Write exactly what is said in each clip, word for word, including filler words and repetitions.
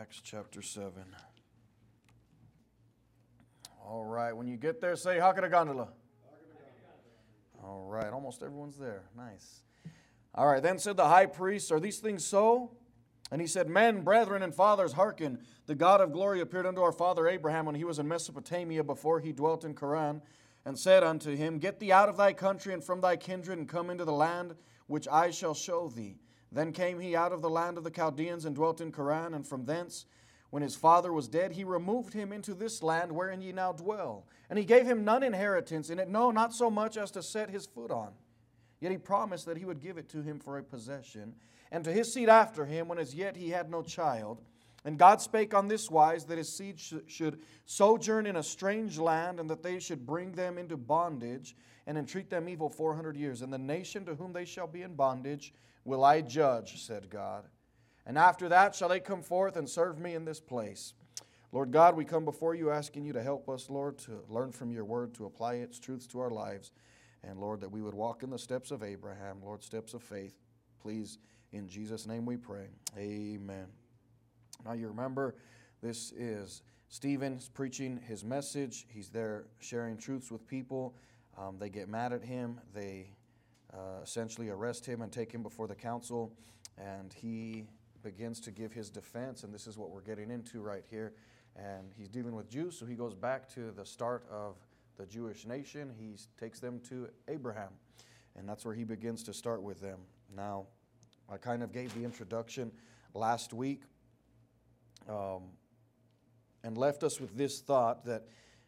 Acts chapter seven. All right, when you get there, say Hakadagandalah. All right, almost everyone's there. Nice. All right, then said the high priest, are these things so? And he said, men, brethren, and fathers, hearken. The God of glory appeared unto our father Abraham when he was in Mesopotamia before he dwelt in Charan, and said unto him, get thee out of thy country and from thy kindred, and come into the land which I shall show thee. Then came he out of the land of the Chaldeans and dwelt in Charan, and from thence, when his father was dead, he removed him into this land wherein ye now dwell. And he gave him none inheritance in it, no, not so much as to set his foot on. Yet he promised that he would give it to him for a possession, and to his seed after him, when as yet he had no child. And God spake on this wise, that his seed sh- should sojourn in a strange land, and that they should bring them into bondage, and entreat them evil four hundred years. And the nation to whom they shall be in bondage will I judge, said God. And after that shall they come forth and serve me in this place. Lord God, we come before you asking you to help us, Lord, to learn from your word, to apply its truths to our lives. And Lord, that we would walk in the steps of Abraham, Lord, steps of faith. Please, in Jesus' name we pray. Amen. Now you remember, this is Stephen's preaching his message. He's there sharing truths with people. Um, they get mad at him. They uh, essentially arrest him and take him before the council. And he begins to give his defense, and this is what we're getting into right here. And he's dealing with Jews, so he goes back to the start of the Jewish nation. He takes them to Abraham, and that's where he begins to start with them. Now, I kind of gave the introduction last week um, and left us with this thought that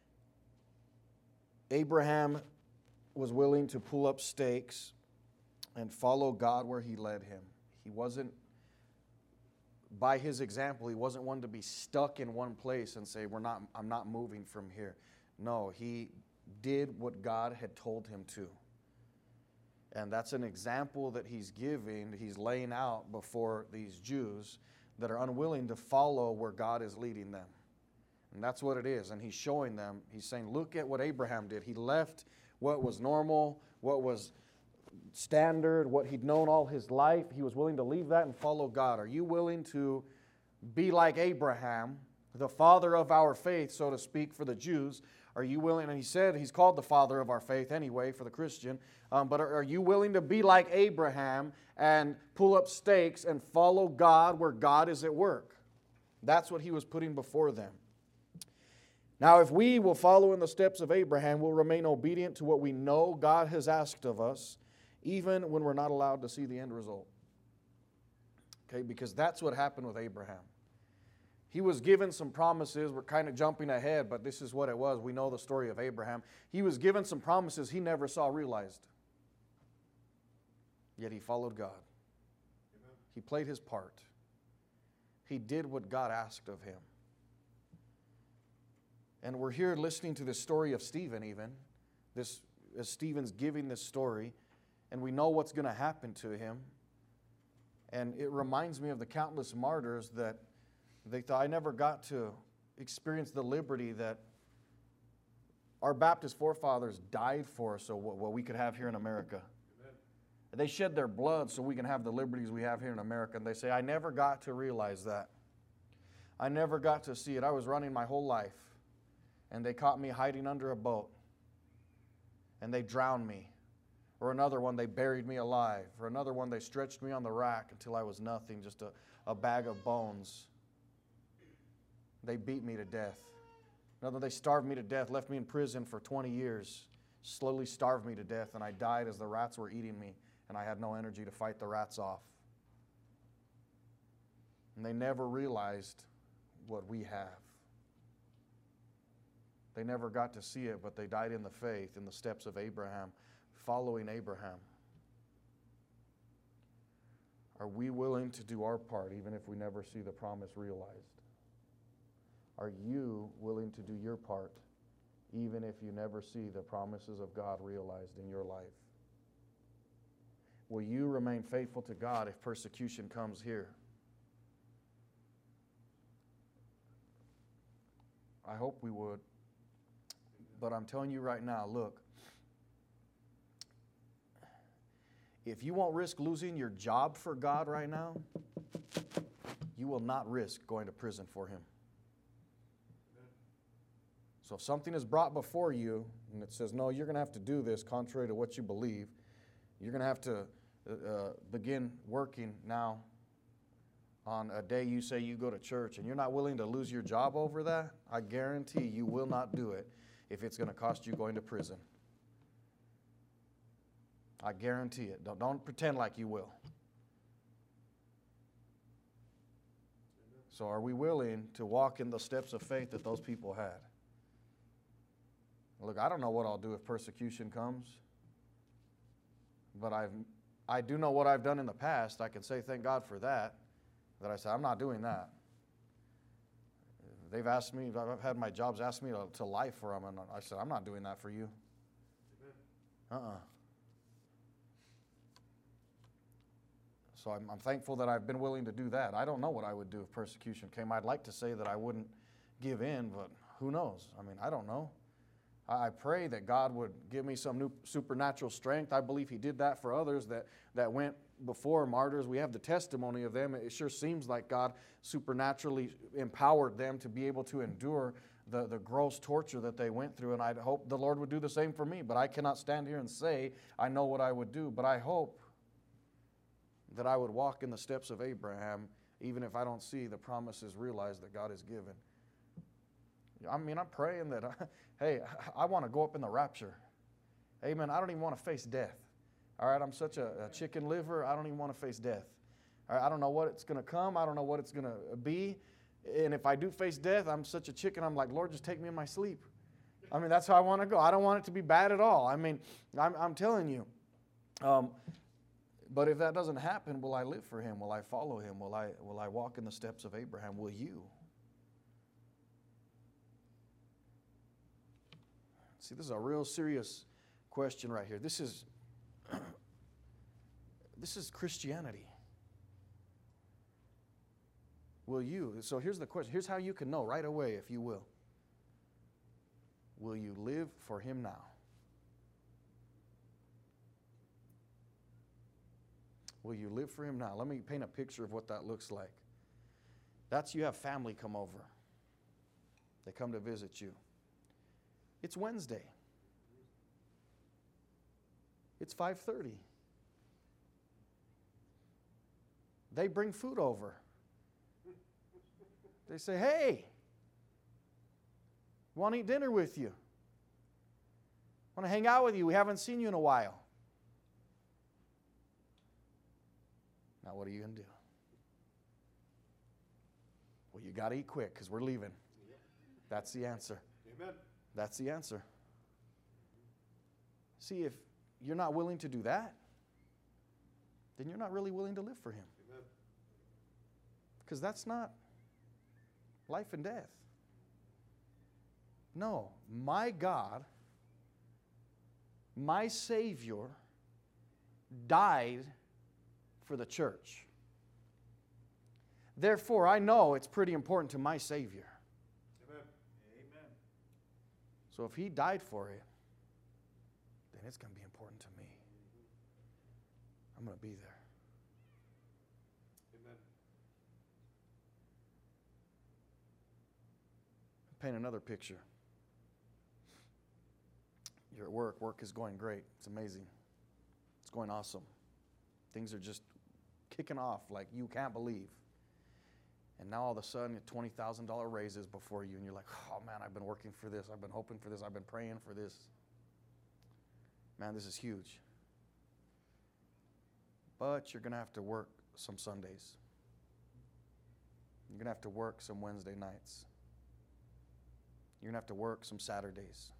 Abraham was willing to pull up stakes and follow God where he led him. He wasn't, by his example, he wasn't one to be stuck in one place and say, "We're not. I'm not moving from here." No, he did what God had told him to. And that's an example that he's giving, he's laying out before these Jews that are unwilling to follow where God is leading them. And that's what it is. And he's showing them, he's saying, look at what Abraham did. He left what was normal, what was standard, what he'd known all his life. He was willing to leave that and follow God. Are you willing to be like Abraham, the father of our faith, so to speak, for the Jews? Are you willing, and he said he's called the father of our faith anyway for the Christian, um, but are, are you willing to be like Abraham and pull up stakes and follow God where God is at work? That's what he was putting before them. Now, if we will follow in the steps of Abraham, we'll remain obedient to what we know God has asked of us, even when we're not allowed to see the end result. Okay, because that's what happened with Abraham. He was given some promises. We're kind of jumping ahead, but this is what it was. We know the story of Abraham. He was given some promises he never saw realized. Yet he followed God. Amen. He played his part. He did what God asked of him. And we're here listening to the story of Stephen even. This, as Stephen's giving this story, and we know what's going to happen to him. And it reminds me of the countless martyrs that they thought, I never got to experience the liberty that our Baptist forefathers died for, so what we could have here in America. Amen. They shed their blood so we can have the liberties we have here in America. And they say, I never got to realize that. I never got to see it. I was running my whole life, and they caught me hiding under a boat, and they drowned me. Or another one, they buried me alive. Or another one, they stretched me on the rack until I was nothing, just a, a bag of bones. They beat me to death. Another, they starved me to death, left me in prison for twenty years, slowly starved me to death, and I died as the rats were eating me, and I had no energy to fight the rats off. And they never realized what we have. They never got to see it, but they died in the faith, in the steps of Abraham, following Abraham. Are we willing to do our part, even if we never see the promise realized? Are you willing to do your part, even if you never see the promises of God realized in your life? Will you remain faithful to God if persecution comes here? I hope we would. But I'm telling you right now, look, if you won't risk losing your job for God right now, you will not risk going to prison for him. So if something is brought before you and it says, no, you're going to have to do this contrary to what you believe, you're going to have to uh, begin working now on a day you say you go to church, and you're not willing to lose your job over that, I guarantee you will not do it if it's going to cost you going to prison. I guarantee it. Don't, don't pretend like you will. So are we willing to walk in the steps of faith that those people had? Look, I don't know what I'll do if persecution comes, but I've, I do know what I've done in the past. I can say thank God for that, that I said, I'm not doing that. They've asked me, I've had my jobs ask me to, to lie for them, and I said, I'm not doing that for you. Uh-uh. So I'm, I'm thankful that I've been willing to do that. I don't know what I would do if persecution came. I'd like to say that I wouldn't give in, but who knows? I mean, I don't know. I, I pray that God would give me some new supernatural strength. I believe He did that for others that, that went before martyrs. We have the testimony of them. It sure seems like God supernaturally empowered them to be able to endure the, the gross torture that they went through, and I hope the Lord would do the same for me. But I cannot stand here and say I know what I would do, but I hope that I would walk in the steps of Abraham, even if I don't see the promises realized that God has given. I mean, I'm praying that, I, hey, I want to go up in the rapture. Amen. I don't even want to face death. All right, I'm such a, a chicken liver, I don't even want to face death. All right, I don't know what it's going to come. I don't know what it's going to be. And if I do face death, I'm such a chicken, I'm like, Lord, just take me in my sleep. I mean, that's how I want to go. I don't want it to be bad at all. I mean, I'm, I'm telling you. Um, But if that doesn't happen, will I live for Him? Will I follow Him? Will I, will I walk in the steps of Abraham? Will you? See, this is a real serious question right here. This is, this is Christianity. Will you? So here's the question. Here's how you can know right away, if you will. Will you live for Him now? Will you live for Him now? Let me paint a picture of what that looks like. That's you have family come over. They come to visit you. It's Wednesday. It's five thirty. They bring food over. They say, hey, want to eat dinner with you? Want to hang out with you? We haven't seen you in a while. Now, what are you going to do? Well, you got to eat quick because we're leaving. That's the answer. Amen. That's the answer. See, if you're not willing to do that, then you're not really willing to live for Him. Amen. Because that's not life and death. No, my God, my Savior, died for the church. Therefore, I know it's pretty important to my Savior. Amen. Amen. So if He died for it, then it's going to be important to me. I'm going to be there. Amen. Paint another picture. You're at work. Work is going great. It's amazing. It's going awesome. Things are just kicking off like you can't believe. And now all of a sudden, twenty thousand dollars raises before you, and you're like, oh man, I've been working for this. I've been hoping for this. I've been praying for this. Man, this is huge. But you're going to have to work some Sundays. You're going to have to work some Wednesday nights. You're going to have to work some Saturdays.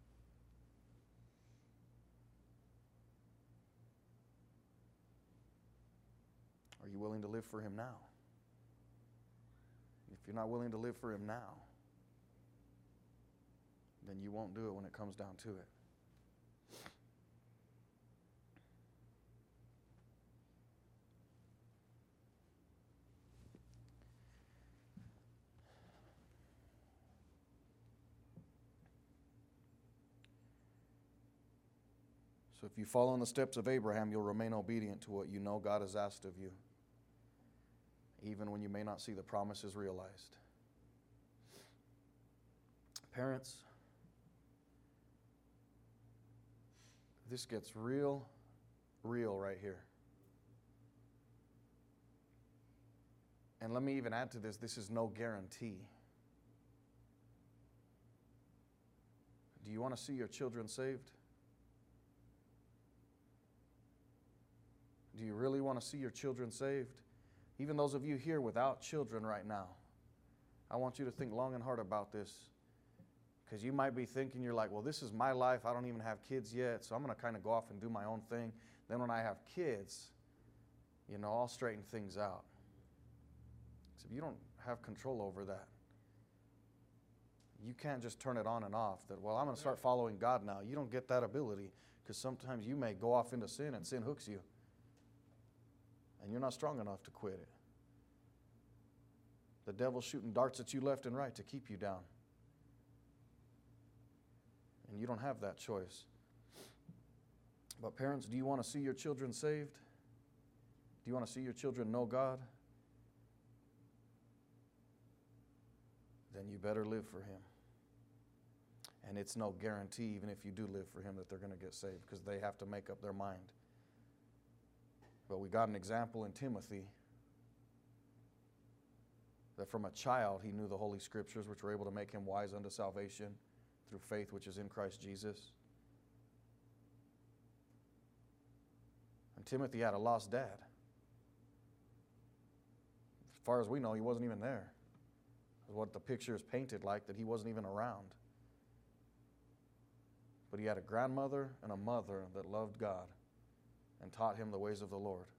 Are you willing to live for Him now? If you're not willing to live for Him now, then you won't do it when it comes down to it. So if you follow in the steps of Abraham, you'll remain obedient to what you know God has asked of you. even when you may not see the promises realized. Parents, this gets real, real right here. And let me even add to this, this is no guarantee. Do you want to see your children saved? Do you really want to see your children saved? Even those of you here without children right now, I want you to think long and hard about this. Because you might be thinking, you're like, well, this is my life. I don't even have kids yet, so I'm going to kind of go off and do my own thing. Then when I have kids, you know, I'll straighten things out. So you don't have control over that. You can't just turn it on and off. That, well, I'm going to start following God now. You don't get that ability, because sometimes you may go off into sin and sin hooks you. And you're not strong enough to quit it. The devil's shooting darts at you left and right to keep you down. And you don't have that choice. But parents, do you want to see your children saved? Do you want to see your children know God? Then you better live for Him. And it's no guarantee, even if you do live for Him, that they're going to get saved, because they have to make up their mind. But we got an example in Timothy that from a child he knew the Holy Scriptures, which were able to make him wise unto salvation through faith which is in Christ Jesus. And Timothy had a lost dad. As far as we know, he wasn't even there. What the picture is painted like, that he wasn't even around. But he had a grandmother and a mother that loved God and taught him the ways of the Lord.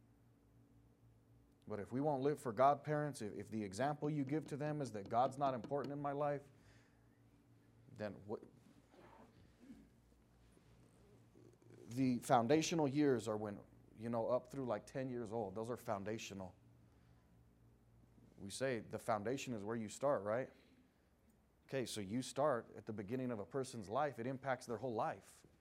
But if we won't live for God, parents, if, if the example you give to them is that God's not important in my life, then what? The foundational years are when, you know, up through like ten years old. Those are foundational. We say the foundation is where you start, right? Okay, so you start at the beginning of a person's life. It impacts their whole life.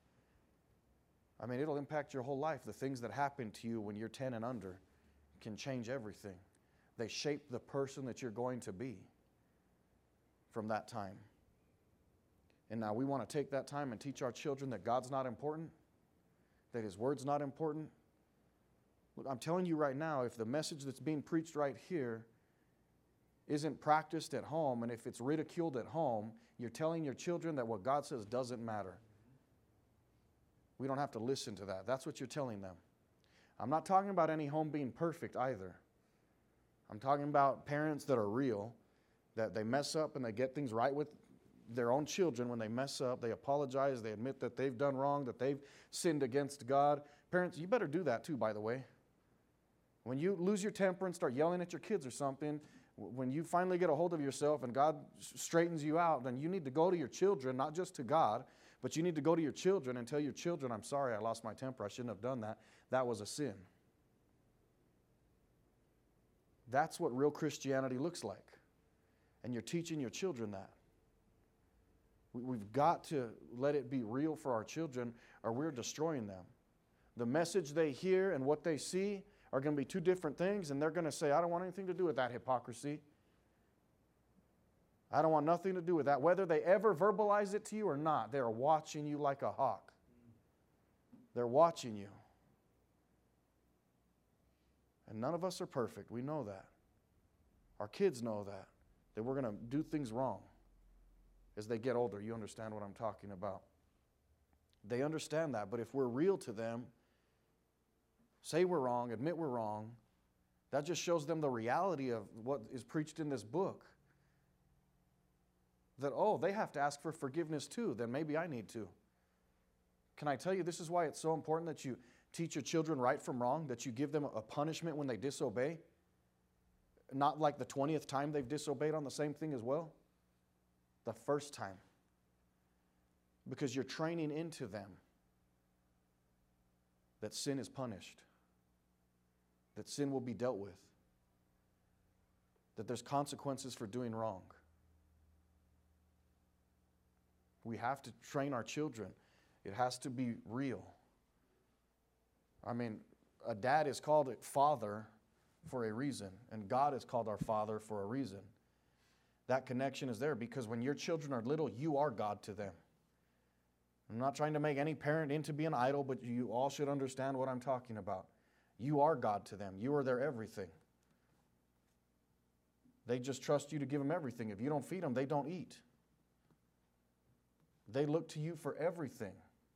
I mean, it'll impact your whole life. The things that happen to you when you're ten and under can change everything. They shape the person that you're going to be from that time. And now we want to take that time and teach our children that God's not important, that His Word's not important. Look, I'm telling you right now, if the message that's being preached right here isn't practiced at home, and if it's ridiculed at home, you're telling your children that what God says doesn't matter. We don't have to listen to that. That's what you're telling them. I'm not talking about any home being perfect either. I'm talking about parents that are real, that they mess up and they get things right with their own children. When they mess up, they apologize, they admit that they've done wrong, that they've sinned against God. Parents, you better do that too, by the way. When you lose your temper and start yelling at your kids or something, when you finally get a hold of yourself and God straightens you out, then you need to go to your children, not just to God, but you need to go to your children and tell your children, I'm sorry, I lost my temper, I shouldn't have done that. That was a sin. That's what real Christianity looks like. And you're teaching your children that. We've got to let it be real for our children, or we're destroying them. The message they hear and what they see are going to be two different things, and they're going to say, I don't want anything to do with that hypocrisy. I don't want nothing to do with that. Whether they ever verbalize it to you or not, they're watching you like a hawk. They're watching you. And none of us are perfect. We know that. Our kids know that, that we're going to do things wrong. As they get older, you understand what I'm talking about. They understand that, but if we're real to them, say we're wrong, admit we're wrong, that just shows them the reality of what is preached in this book. That, oh, they have to ask for forgiveness too, then maybe I need to. Can I tell you, this is why it's so important that you teach your children right from wrong, that you give them a punishment when they disobey, not like the twentieth time they've disobeyed on the same thing as well. The first time. Because you're training into them that sin is punished, that sin will be dealt with, that there's consequences for doing wrong. We have to train our children. It has to be real. I mean, a dad is called a father for a reason, and God is called our Father for a reason. That connection is there because when your children are little, you are God to them. I'm not trying to make any parent into be an idol, but you all should understand what I'm talking about. You are God to them. You are their everything. They just trust you to give them everything. If you don't feed them, they don't eat. They look to you for everything.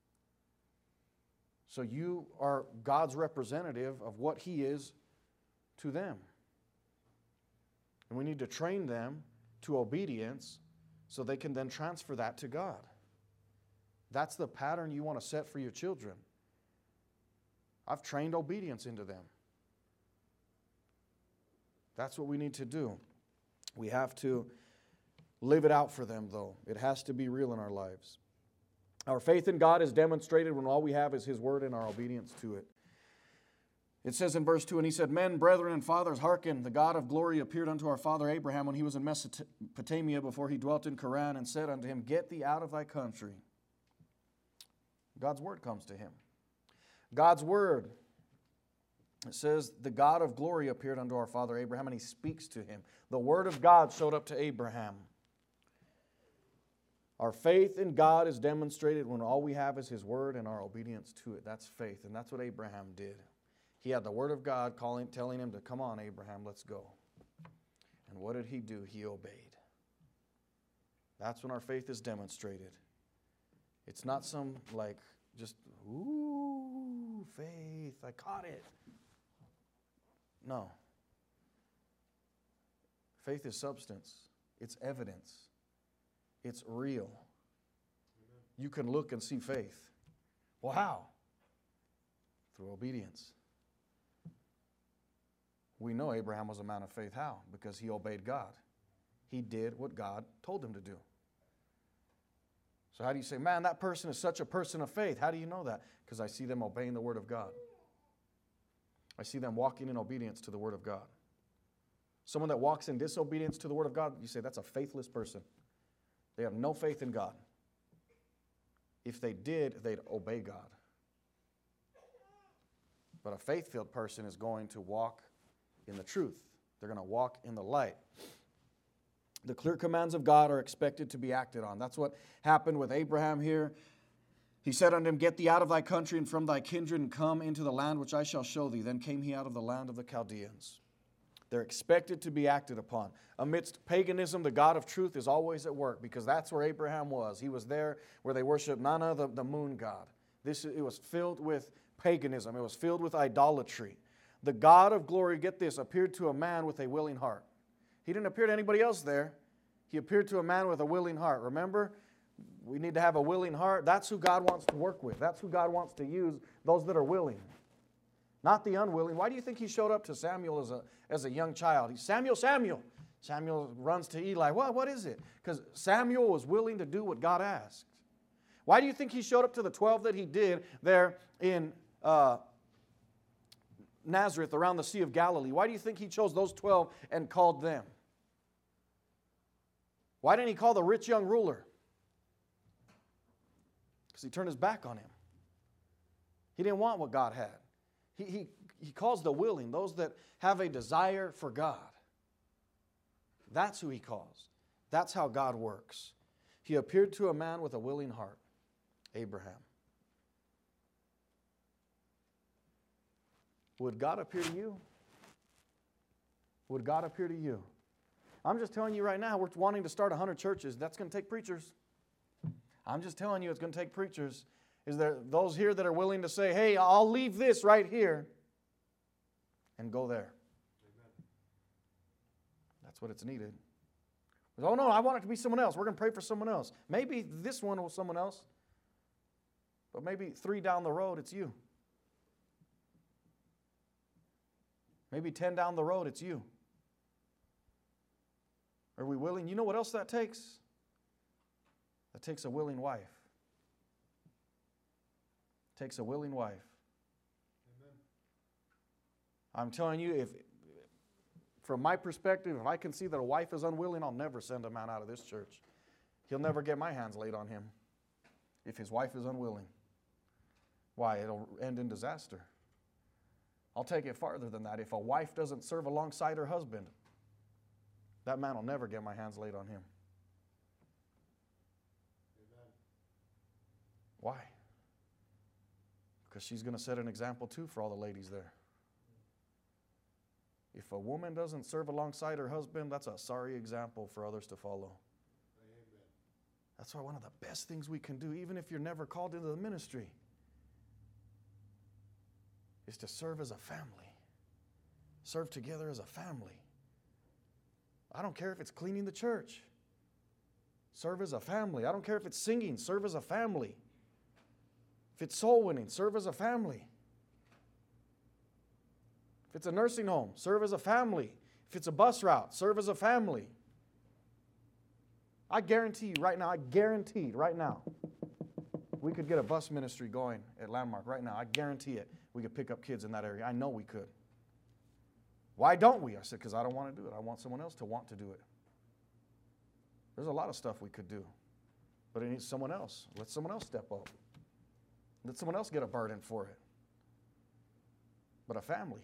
So you are God's representative of what He is to them. And we need to train them to obedience so they can then transfer that to God. That's the pattern you want to set for your children. I've trained obedience into them. That's what we need to do. We have to live it out for them, though. It has to be real in our lives. Our faith in God is demonstrated when all we have is His Word and our obedience to it. It says in verse two, and he said, Men, brethren, and fathers, hearken, the God of glory appeared unto our father Abraham when he was in Mesopotamia before he dwelt in Charan, and said unto him, Get thee out of thy country. God's Word comes to him. God's Word, it says, the God of glory appeared unto our father Abraham, and He speaks to him. The Word of God showed up to Abraham. Our faith in God is demonstrated when all we have is His Word and our obedience to it. That's faith, and that's what Abraham did. He had the Word of God calling, telling him to, come on, Abraham, let's go. And what did he do? He obeyed. That's when our faith is demonstrated. It's not some, like, just, ooh, faith, I caught it. No. Faith is substance. It's evidence. It's real. Amen. You can look and see faith. Well, how? Through obedience. We know Abraham was a man of faith. How? Because he obeyed God. He did what God told him to do. So how do you say, man, that person is such a person of faith? How do you know that? Because I see them obeying the Word of God. I see them walking in obedience to the Word of God. Someone that walks in disobedience to the Word of God, you say that's a faithless person. They have no faith in God. If they did, they'd obey God. But a faith-filled person is going to walk in the truth. They're going to walk in the light. The clear commands of God are expected to be acted on. That's what happened with Abraham here. He said unto him, Get thee out of thy country and from thy kindred, and come into the land which I shall show thee. Then came he out of the land of the Chaldeans. They're expected to be acted upon. Amidst paganism, the God of truth is always at work, because that's where Abraham was. He was there where they worshiped Nana, the, the moon god. This, it was filled with paganism. It was filled with idolatry. The God of glory, get this, appeared to a man with a willing heart. He didn't appear to anybody else there. He appeared to a man with a willing heart. Remember, we need to have a willing heart. That's who God wants to work with. That's who God wants to use, those that are willing. Not the unwilling. Why do you think he showed up to Samuel as a, as a young child? He's, Samuel, Samuel. Samuel runs to Eli. What, what is it? Because Samuel was willing to do what God asked. Why do you think he showed up to the twelve that he did there in uh, Nazareth around the Sea of Galilee? Why do you think he chose those twelve and called them? Why didn't he call the rich young ruler? Because he turned his back on him. He didn't want what God had. He, he, he calls the willing, those that have a desire for God. That's who he calls. That's how God works. He appeared to a man with a willing heart, Abraham. Would God appear to you? Would God appear to you? I'm just telling you right now, we're wanting to start one hundred churches. That's going to take preachers. I'm just telling you, it's going to take preachers. Is there those here that are willing to say, hey, I'll leave this right here and go there? Amen. That's what it's needed. Oh, no, I want it to be someone else. We're going to pray for someone else. Maybe this one was someone else, but maybe three down the road, it's you. Maybe ten down the road, it's you. Are we willing? You know what else that takes? That takes a willing wife. It takes a willing wife. Amen. I'm telling you, if from my perspective, if I can see that a wife is unwilling, I'll never send a man out of this church. He'll never get my hands laid on him if his wife is unwilling. Why? It'll end in disaster. I'll take it farther than that. If a wife doesn't serve alongside her husband, that man will never get my hands laid on him. Amen. Why? Because she's going to set an example too for all the ladies there. If a woman doesn't serve alongside her husband, that's a sorry example for others to follow. Amen. That's why one of the best things we can do, even if you're never called into the ministry, is to serve as a family. Serve together as a family. I don't care if it's cleaning the church. Serve as a family. I don't care if it's singing. Serve as a family. If it's soul winning, serve as a family. If it's a nursing home, serve as a family. If it's a bus route, serve as a family. I guarantee you right now, I guarantee right now, we could get a bus ministry going at Landmark right now. I guarantee it. We could pick up kids in that area. I know we could. Why don't we? I said, because I don't want to do it. I want someone else to want to do it. There's a lot of stuff we could do, but it needs someone else. Let someone else step up. Let someone else get a burden for it. But a family.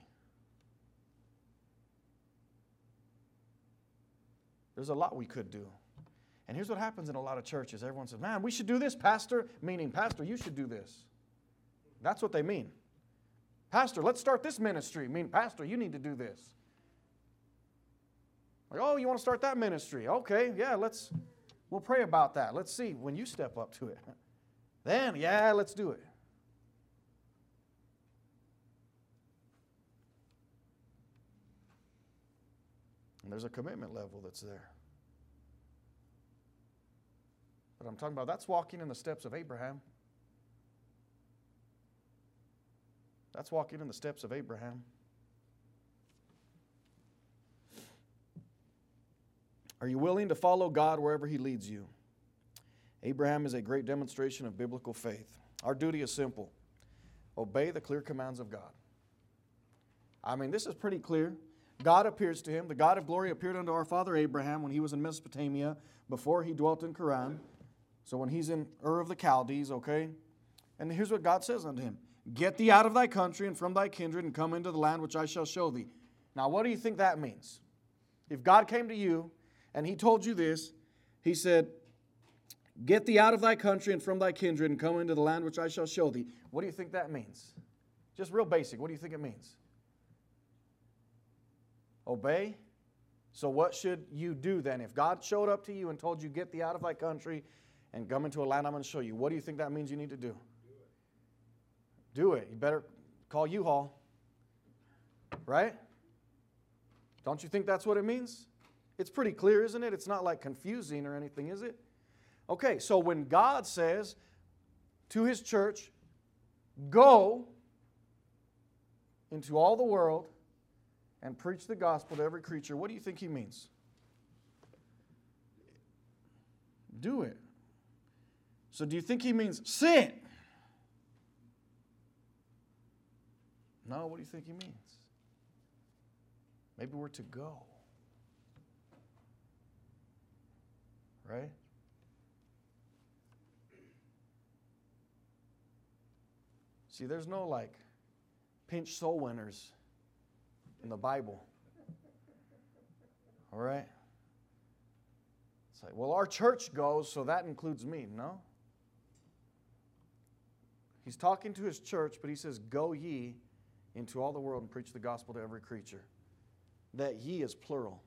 There's a lot we could do. And here's what happens in a lot of churches. Everyone says, man, we should do this, Pastor. Meaning, Pastor, you should do this. That's what they mean. Pastor, let's start this ministry. Meaning, Pastor, you need to do this. Like, oh, you want to start that ministry? Okay, yeah, let's, we'll pray about that. Let's see when you step up to it. Then, yeah, let's do it. And there's a commitment level that's there. But I'm talking about that's walking in the steps of Abraham. That's walking in the steps of Abraham. Are you willing to follow God wherever He leads you? Abraham is a great demonstration of biblical faith. Our duty is simple. Obey the clear commands of God. I mean, this is pretty clear. God appears to him. The God of glory appeared unto our father Abraham when he was in Mesopotamia, before he dwelt in Haran. So when he's in Ur of the Chaldees, okay? And here's what God says unto him. Get thee out of thy country and from thy kindred and come into the land which I shall show thee. Now, what do you think that means? If God came to you and He told you this, He said, get thee out of thy country and from thy kindred and come into the land which I shall show thee. What do you think that means? Just real basic. What do you think it means? Obey. So what should you do then? If God showed up to you and told you, get thee out of thy country and come into a land I'm going to show you, what do you think that means you need to do? Do it. Do it. You better call U-Haul. Right? Don't you think that's what it means? It's pretty clear, isn't it? It's not like confusing or anything, is it? Okay, so when God says to His church, go into all the world and preach the gospel to every creature, what do you think He means? Do it. So do you think He means sit? No, what do you think He means? Maybe we're to go. Right? See, there's no like pinch soul winners in the Bible. All right? It's like, well, our church goes, so that includes me. No. He's talking to His church, but He says, go ye into all the world and preach the gospel to every creature. That ye is plural.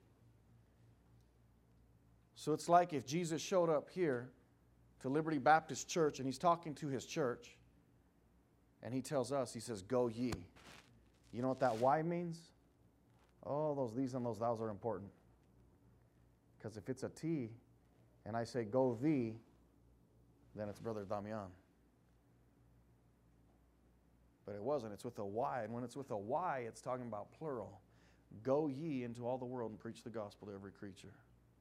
So it's like if Jesus showed up here to Liberty Baptist Church and He's talking to His church and He tells us, He says, go ye. You know what that Y means? Oh, those these and those thous are important. Because if it's a T and I say go thee, then it's Brother Damian. But it wasn't. It's with a Y. And when it's with a Y, it's talking about plural. Go ye into all the world and preach the gospel to every creature.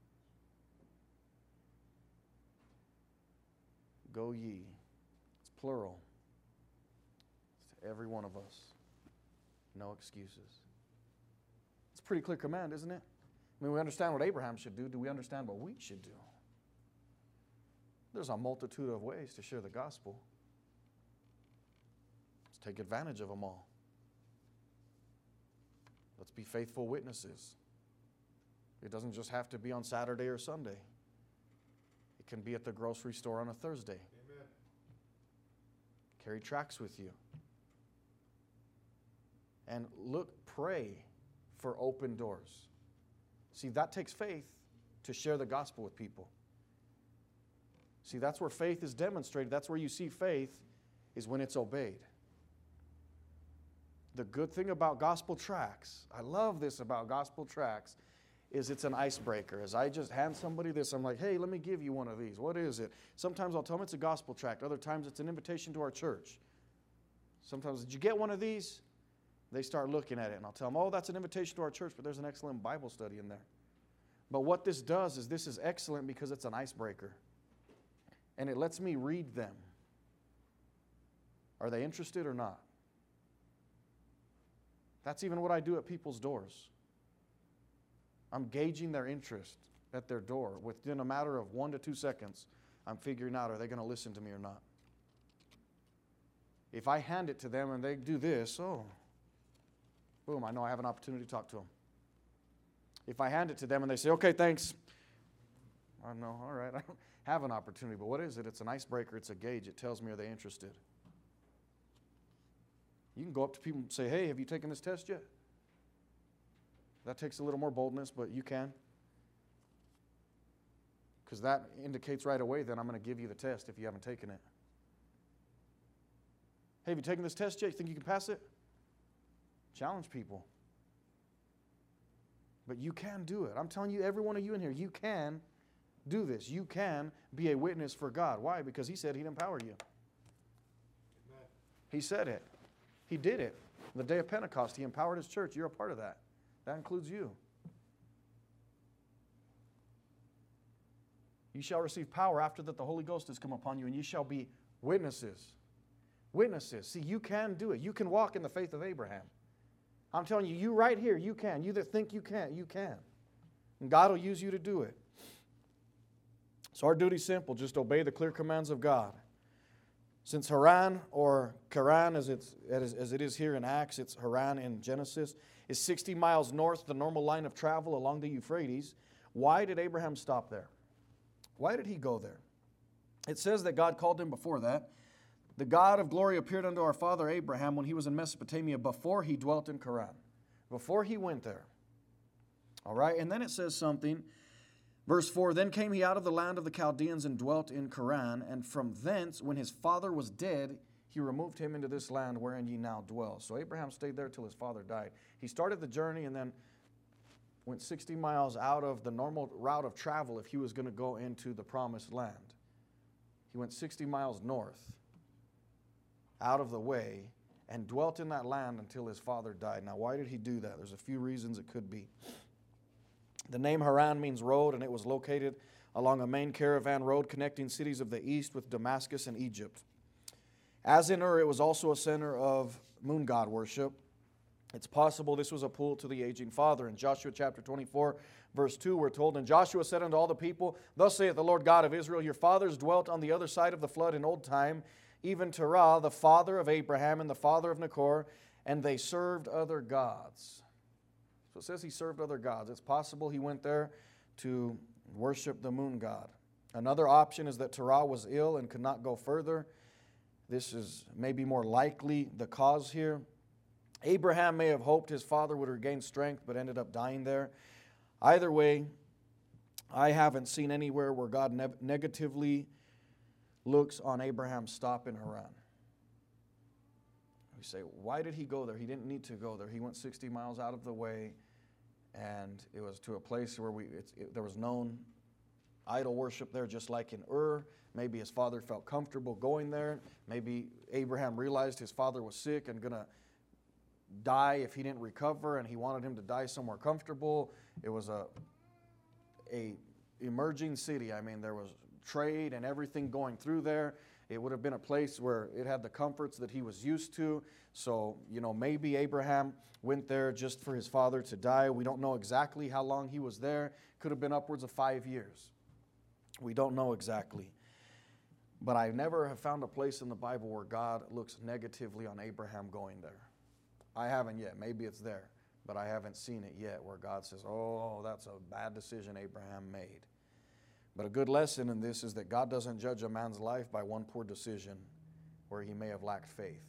Go ye. It's plural. It's to every one of us. No excuses. It's a pretty clear command, isn't it? I mean, we understand what Abraham should do. Do we understand what we should do? There's a multitude of ways to share the gospel. Let's take advantage of them all. Let's be faithful witnesses. It doesn't just have to be on Saturday or Sunday. It can be at the grocery store on a Thursday. Amen. Carry tracts with you. And look, pray for open doors. See, that takes faith to share the gospel with people. See, that's where faith is demonstrated. That's where you see faith, is when it's obeyed. The good thing about gospel tracts, I love this about gospel tracts, is it's an icebreaker. As I just hand somebody this, I'm like, hey, let me give you one of these. What is it? Sometimes I'll tell them it's a gospel tract. Other times it's an invitation to our church. Sometimes, did you get one of these? They start looking at it, and I'll tell them, oh, that's an invitation to our church, but there's an excellent Bible study in there. But what this does is this is excellent because it's an icebreaker. And it lets me read them. Are they interested or not? That's even what I do at people's doors. I'm gauging their interest at their door. Within a matter of one to two seconds, I'm figuring out, are they going to listen to me or not? If I hand it to them and they do this, oh, boom, I know I have an opportunity to talk to them. If I hand it to them and they say, okay, thanks, I know, all right, I don't have an opportunity. But what is it? It's an icebreaker. It's a gauge. It tells me, are they interested? You can go up to people and say, hey, have you taken this test yet? That takes a little more boldness, but you can. Because that indicates right away that I'm going to give you the test if you haven't taken it. Hey, have you taken this test yet? You think you can pass it? Challenge people. But you can do it. I'm telling you, every one of you in here, you can do this. You can be a witness for God. Why? Because He said He'd empower you. Amen. He said it. He did it. The day of Pentecost, He empowered His church. You're a part of that. That includes you. You shall receive power after that the Holy Ghost has come upon you, and you shall be witnesses. Witnesses. See, you can do it. You can walk in the faith of Abraham. I'm telling you, you right here, you can. You that think you can't, you can. And God will use you to do it. So our duty's simple. Just obey the clear commands of God. Since Haran, or Charan as, it's, as it is here in Acts, it's Haran in Genesis, is sixty miles north, the normal line of travel along the Euphrates, why did Abraham stop there? Why did he go there? It says that God called him before that. The God of glory appeared unto our father Abraham when he was in Mesopotamia before he dwelt in Charan, before he went there. All right, and then it says something. Verse four, then came he out of the land of the Chaldeans and dwelt in Charan, and from thence, when his father was dead, he removed him into this land wherein ye now dwell. So Abraham stayed there till his father died. He started the journey and then went sixty miles out of the normal route of travel if he was going to go into the promised land. He went sixty miles north, out of the way, and dwelt in that land until his father died. Now, why did he do that? There's a few reasons it could be. The name Haran means road, and it was located along a main caravan road connecting cities of the east with Damascus and Egypt. As in Ur, it was also a center of moon god worship. It's possible this was a pull to the aging father. In Joshua chapter twenty-four, verse two, we're told, and Joshua said unto all the people, thus saith the Lord God of Israel, your fathers dwelt on the other side of the flood in old time, even Terah, the father of Abraham and the father of Nachor, and they served other gods. So it says he served other gods. It's possible he went there to worship the moon god. Another option is that Terah was ill and could not go further. This is maybe more likely the cause here. Abraham may have hoped his father would regain strength, but ended up dying there. Either way, I haven't seen anywhere where God ne- negatively looks on Abraham's stop in Haran. We say, why did he go there? He didn't need to go there. He went sixty miles out of the way, and it was to a place where we it's, it, there was known idol worship there, just like in Ur. Maybe his father felt comfortable going there. Maybe Abraham realized his father was sick and going to die if he didn't recover, and he wanted him to die somewhere comfortable. It was a, a emerging city. I mean, there was trade and everything going through there. It would have been a place where it had the comforts that he was used to. So, you know, maybe Abraham went there just for his father to die. We don't know exactly how long he was there. Could have been upwards of five years. We don't know exactly. But I never have found a place in the Bible where God looks negatively on Abraham going there. I haven't yet. Maybe it's there. But I haven't seen it yet where God says, oh, that's a bad decision Abraham made. But a good lesson in this is that God doesn't judge a man's life by one poor decision where he may have lacked faith.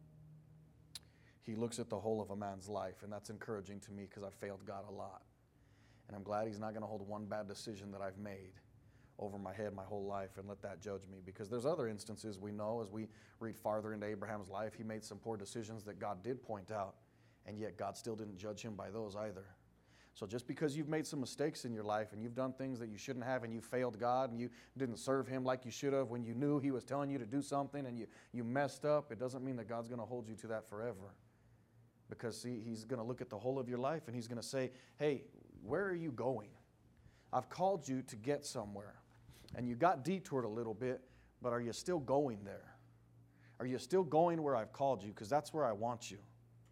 He looks at the whole of a man's life, and that's encouraging to me because I've failed God a lot. And I'm glad He's not going to hold one bad decision that I've made over my head my whole life and let that judge me. Because there's other instances we know as we read farther into Abraham's life, he made some poor decisions that God did point out, and yet God still didn't judge him by those either. So just because you've made some mistakes in your life and you've done things that you shouldn't have and you failed God and you didn't serve Him like you should have when you knew He was telling you to do something and you, you messed up, it doesn't mean that God's going to hold you to that forever. Because see, He's going to look at the whole of your life and He's going to say, hey, where are you going? I've called you to get somewhere. And you got detoured a little bit, but are you still going there? Are you still going where I've called you? Because that's where I want you.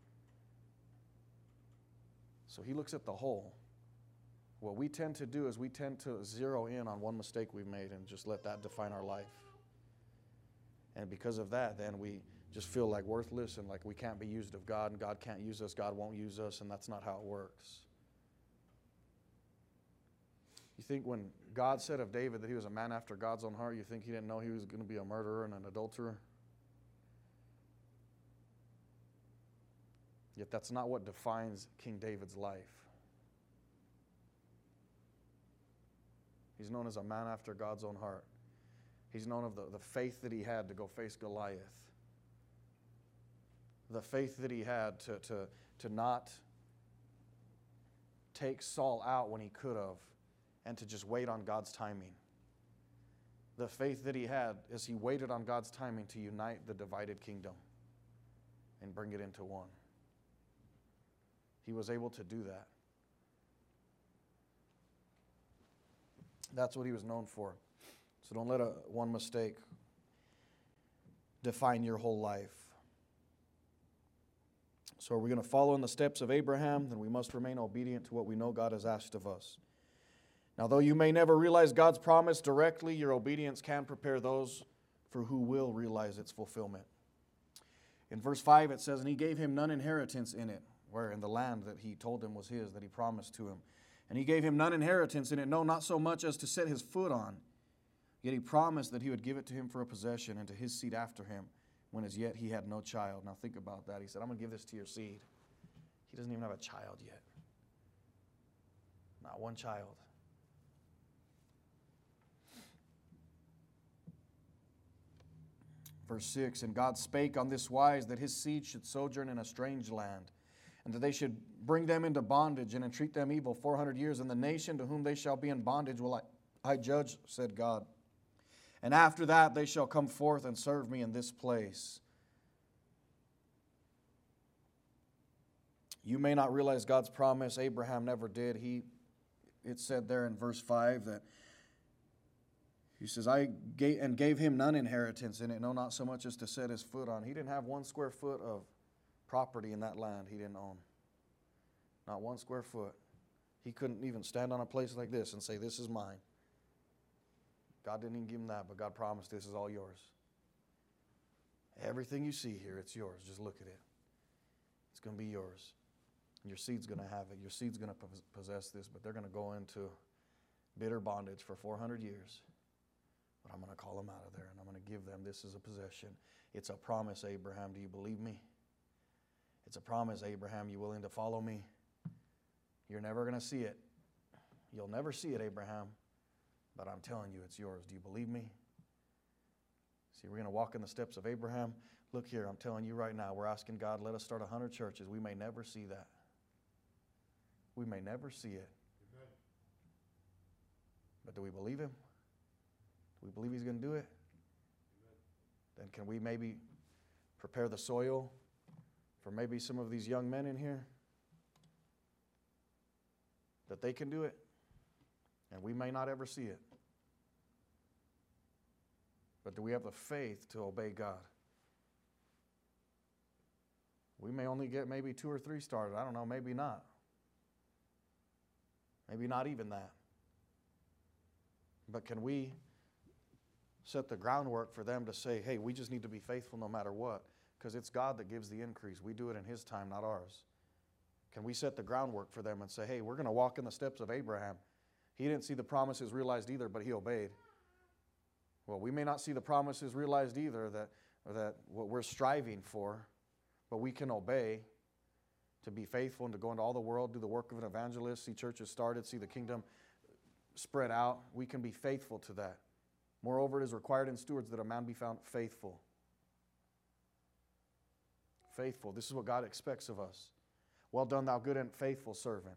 So He looks at the whole. What we tend to do is we tend to zero in on one mistake we've made and just let that define our life. And because of that, then we just feel like worthless and like we can't be used of God and God can't use us, God won't use us, and that's not how it works. You think when God said of David that he was a man after God's own heart, you think He didn't know he was going to be a murderer and an adulterer? Yet that's not what defines King David's life. He's known as a man after God's own heart. He's known of the, the faith that he had to go face Goliath. The faith that he had to, to, to not take Saul out when he could have and to just wait on God's timing. The faith that he had as he waited on God's timing to unite the divided kingdom and bring it into one. He was able to do that. That's what he was known for. So don't let a, one mistake define your whole life. So are we going to follow in the steps of Abraham? Then we must remain obedient to what we know God has asked of us. Now, though you may never realize God's promise directly, your obedience can prepare those for who will realize its fulfillment. In verse five it says, and He gave him none inheritance in it, where in the land that He told him was his, that He promised to him. And He gave him none inheritance in it, no, not so much as to set his foot on. Yet He promised that He would give it to him for a possession and to his seed after him, when as yet he had no child. Now think about that. He said, I'm going to give this to your seed. He doesn't even have a child yet. Not one child. Verse six, and God spake on this wise, that His seed should sojourn in a strange land, and that they should bring them into bondage and entreat them evil four hundred years. And the nation to whom they shall be in bondage will I, I judge, said God. And after that they shall come forth and serve me in this place. You may not realize God's promise. Abraham never did. He, it said there in verse five that He says, I gave, and gave him none inheritance in it, no, not so much as to set his foot on. He didn't have one square foot of property in that land he didn't own. Not one square foot. He couldn't even stand on a place like this and say, this is mine. God didn't even give him that, but God promised this is all yours. Everything you see here, it's yours. Just look at it. It's going to be yours. And your seed's going to have it. Your seed's going to possess this, but they're going to go into bitter bondage for four hundred years. But I'm going to call them out of there, and I'm going to give them this as a possession. It's a promise, Abraham. Do you believe me? It's a promise, Abraham. You willing to follow me? You're never going to see it. You'll never see it, Abraham. But I'm telling you, it's yours. Do you believe me? See, we're going to walk in the steps of Abraham. Look here, I'm telling you right now, we're asking God, let us start one hundred churches. We may never see that. We may never see it. Amen. But do we believe Him? Do we believe He's going to do it? Amen. Then can we maybe prepare the soil for maybe some of these young men in here? That they can do it? And we may not ever see it. But do we have the faith to obey God? We may only get maybe two or three started. I don't know, maybe not. Maybe not even that. But can we set the groundwork for them to say, hey, we just need to be faithful no matter what? Because it's God that gives the increase. We do it in His time, not ours. Can we set the groundwork for them and say, hey, we're going to walk in the steps of Abraham? He didn't see the promises realized either, but he obeyed. Well, we may not see the promises realized either that, that what we're striving for, but we can obey to be faithful and to go into all the world, do the work of an evangelist, see churches started, see the kingdom spread out. We can be faithful to that. Moreover, it is required in stewards that a man be found faithful. Faithful. This is what God expects of us. Well done, thou good and faithful servant.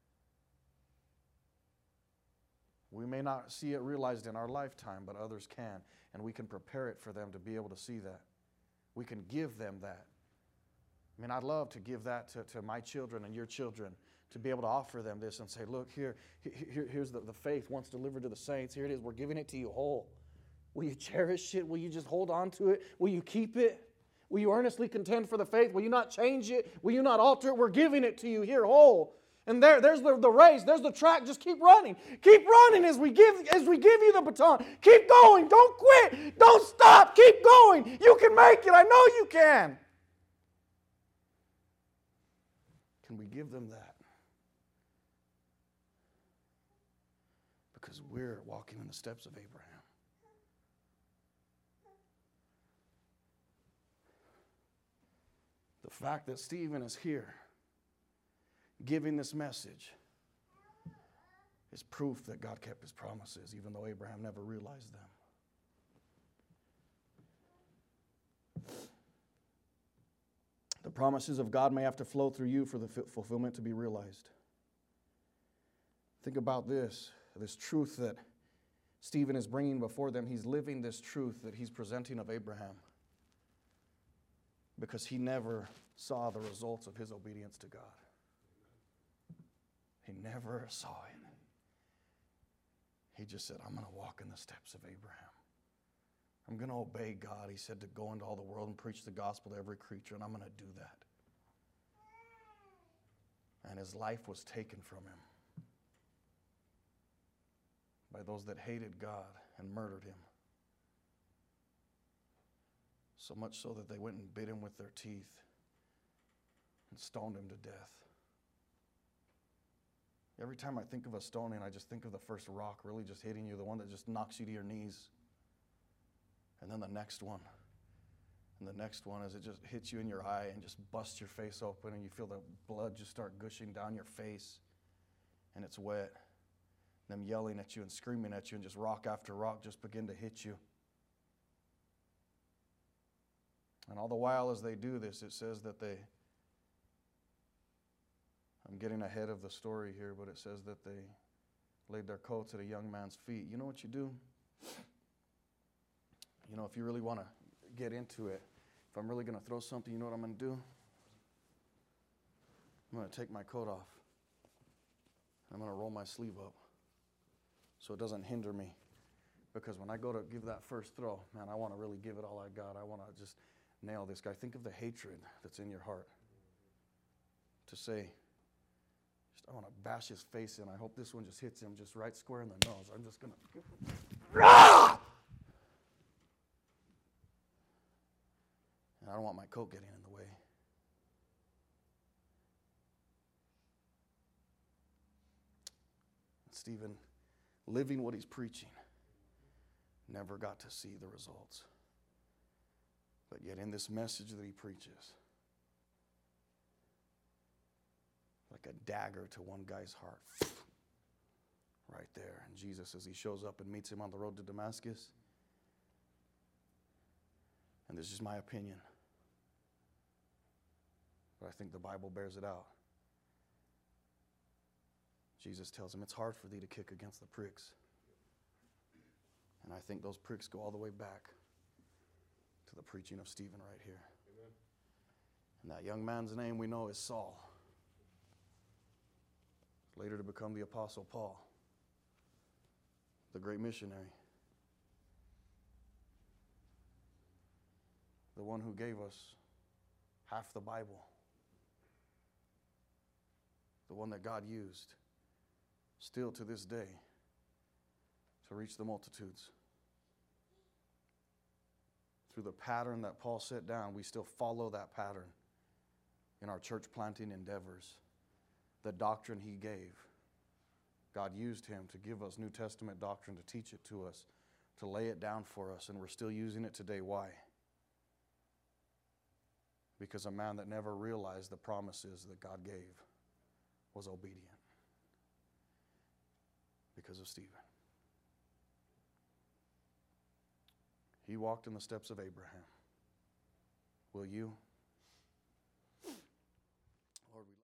We may not see it realized in our lifetime, but others can. And we can prepare it for them to be able to see that. We can give them that. I mean, I'd love to give that to, to my children and your children, to be able to offer them this and say, look, here, here here's the, the faith once delivered to the saints. Here it is. We're giving it to you whole. Will you cherish it? Will you just hold on to it? Will you keep it? Will you earnestly contend for the faith? Will you not change it? Will you not alter it? We're giving it to you here whole. And there, there's the, the race. There's the track. Just keep running. Keep running as we give as we give you the baton. Keep going. Don't quit. Don't stop. Keep going. You can make it. I know you can. Can we give them that? Because we're walking in the steps of Abraham. The fact that Stephen is here giving this message is proof that God kept his promises, even though Abraham never realized them. The promises of God may have to flow through you for the fulfillment to be realized. Think about this, this truth that Stephen is bringing before them. He's living this truth that he's presenting of Abraham because he never saw the results of his obedience to God. He never saw it. He just said, I'm going to walk in the steps of Abraham. I'm going to obey God. He said to go into all the world and preach the gospel to every creature, and I'm going to do that. And his life was taken from him by those that hated God and murdered him. So much so that they went and bit him with their teeth and stoned him to death. Every time I think of a stoning, I just think of the first rock really just hitting you, the one that just knocks you to your knees. And then the next one. And the next one as it just hits you in your eye and just busts your face open and you feel the blood just start gushing down your face. And it's wet. Them yelling at you and screaming at you and just rock after rock just begin to hit you. And all the while as they do this, it says that they... I'm getting ahead of the story here, but it says that they laid their coats at a young man's feet. You know what you do? You know, if you really want to get into it, if I'm really going to throw something, you know what I'm going to do? I'm going to take my coat off. I'm going to roll my sleeve up so it doesn't hinder me. Because when I go to give that first throw, man, I want to really give it all I got. I want to just nail this guy. Think of the hatred that's in your heart. To say, just, I want to bash his face in. I hope this one just hits him just right square in the nose. I'm just going to... Ah! And I don't want my coat getting in the way. Stephen, living what he's preaching, never got to see the results. But yet in this message that he preaches, like a dagger to one guy's heart, right there. And Jesus, as he shows up and meets him on the road to Damascus, and this is my opinion, but I think the Bible bears it out. Jesus tells him, it's hard for thee to kick against the pricks. And I think those pricks go all the way back to the preaching of Stephen right here. Amen. And that young man's name we know is Saul. Later to become the Apostle Paul, the great missionary. The one who gave us half the Bible. The one that God used still to this day to reach the multitudes. Through the pattern that Paul set down, we still follow that pattern in our church planting endeavors. the doctrine he gave. God used him to give us New Testament doctrine, to teach it to us, to lay it down for us, and we're still using it today. Why? Because a man that never realized the promises that God gave was obedient. Because of Stephen. He walked in the steps of Abraham. Will you?